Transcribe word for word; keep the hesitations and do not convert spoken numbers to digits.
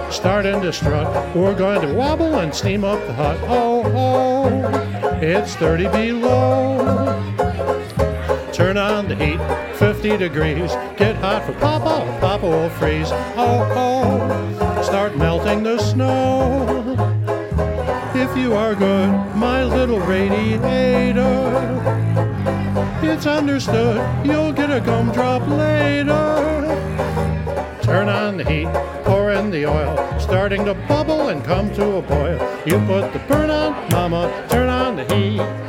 starting to strut. We're going to wobble and steam up the hut. Oh, oh, it's thirty below. Turn on the heat, fifty degrees. Get hot for Papa, or Papa will freeze. Oh, oh, start melting the snow. If you are good, my little radiator, it's understood you'll get a gumdrop later. Turn on the heat, pour in the oil, starting to bubble and come to a boil. You put the burn on, Mama, turn on the heat.